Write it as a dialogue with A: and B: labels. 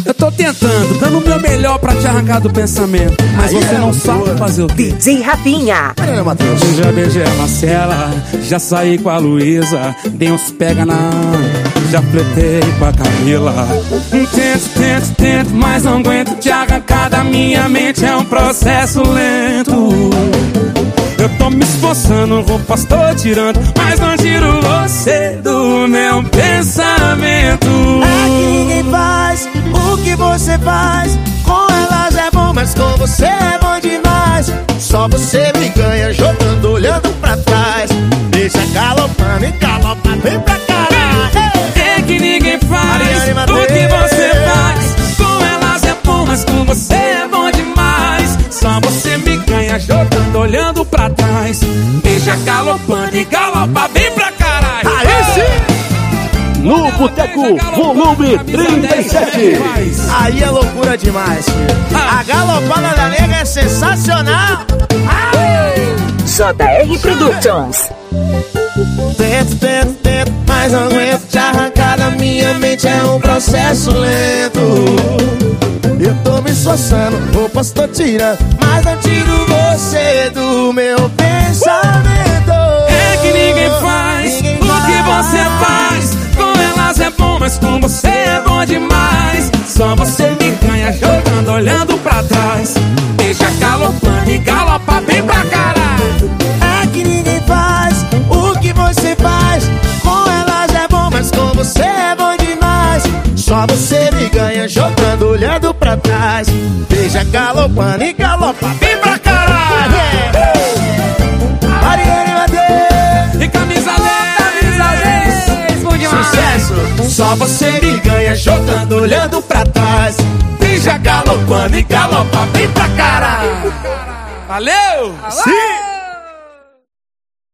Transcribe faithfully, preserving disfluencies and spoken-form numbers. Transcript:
A: Eu tô tentando, dando o meu melhor pra te arrancar do pensamento, mas você não sabe fazer o quê?
B: D J Rafinha.
C: Olha, Matheus.
A: Já beijei a Marcela, já saí com a Luísa, dei uns pega na... já fletei com a Camila. Tento, tento, tento, mas não aguento te arrancar da minha mente, é um processo lento. Eu tô me esforçando, roupas tô tirando, mas não tiro você do meu pensamento.
C: É que ninguém faz o que você faz. Com elas é bom, mas com você é bom demais. Só você me ganha jogando, olhando pra trás. Deixa galopando e galopa, vem pra caralho.
A: É que ninguém faz o que você faz. Com elas é bom, mas com você é bom demais. Só você me ganha jogando, olhando pra trás. Deixa galopando e galopa, vem pra caralho.
C: Aí sim!
D: No Boteco, volume trinta e sete.
C: Aí é loucura demais, filho. A galopada da nega é sensacional.
B: J R Productions.
C: Tento, tento, tento, mas não aguento te arrancar da minha mente, é um processo lento. Eu tô me esforçando, roupas tô tirando, mas não tiro você do meu pensamento.
A: É que ninguém faz
C: Ninguém
A: o que você faz. Com elas é bom, mas com você é bom demais. Só você me ganha jogando, olhando pra trás. Deixa galopando e galopa bem pra caralho.
C: É que ninguém faz o que você faz. Com elas é bom, mas com você é bom demais. Só você me ganha jogando, olhando pra trás. Deixa galopando e galopa bem pra caralho. Mariane Matheus
A: E camisa dez, bom demais.
C: Sucesso. Só você me ganha jogando, olhando pra trás. Deixa galopando e galopa bem pra caralho.
A: Valeu!
C: Sim!